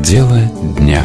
Дело дня.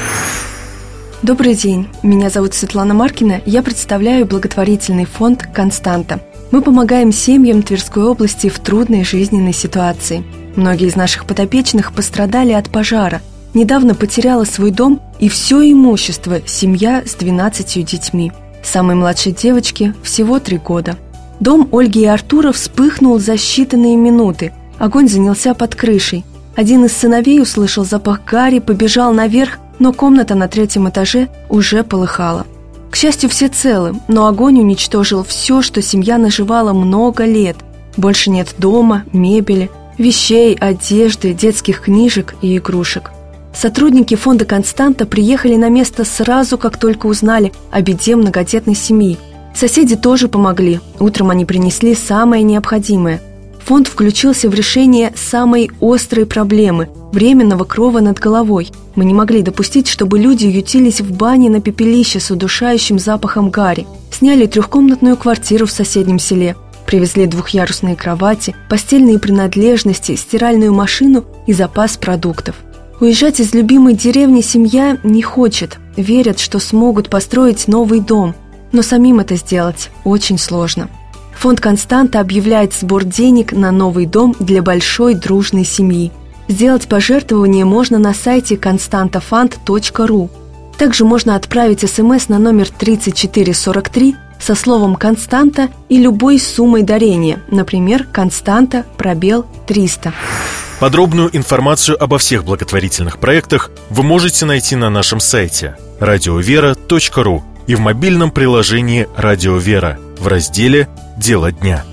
Добрый день, меня зовут Светлана Маркина, я представляю благотворительный фонд «Константа». Мы помогаем семьям Тверской области в трудной жизненной ситуации. Многие из наших подопечных пострадали от пожара. Недавно потеряла свой дом и все имущество семья с 12 детьми. Самой младшей девочке всего 3 года. Дом Ольги и Артура вспыхнул за считанные минуты. Огонь занялся под крышей. Один из сыновей услышал запах гари, побежал наверх, но комната на 3-м этаже уже полыхала. К счастью, все целы, но огонь уничтожил все, что семья наживала много лет. Больше нет дома, мебели, вещей, одежды, детских книжек и игрушек. Сотрудники фонда «Константа» приехали на место сразу, как только узнали о беде многодетной семьи. Соседи тоже помогли. Утром они принесли самое необходимое. Фонд включился в решение самой острой проблемы – временного крова над головой. Мы не могли допустить, чтобы люди ютились в бане на пепелище с удушающим запахом гари. Сняли 3-комнатную квартиру в соседнем селе. Привезли 2-ярусные кровати, постельные принадлежности, стиральную машину и запас продуктов. Уезжать из любимой деревни семья не хочет. Верят, что смогут построить новый дом. Но самим это сделать очень сложно. Фонд «Константа» объявляет сбор денег на новый дом для большой дружной семьи. Сделать пожертвование можно на сайте constantafund.ru. Также можно отправить СМС на номер 3443 со словом «Константа» и любой суммой дарения, например, «Константа, пробел 300». Подробную информацию обо всех благотворительных проектах вы можете найти на нашем сайте radiovera.ru и в мобильном приложении «Радио Вера» в разделе «Дело дня».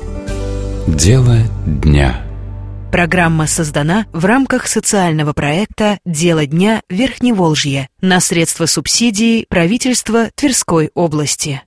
Дело дня. Программа создана в рамках социального проекта «Дело дня Верхневолжье» на средства субсидий правительства Тверской области.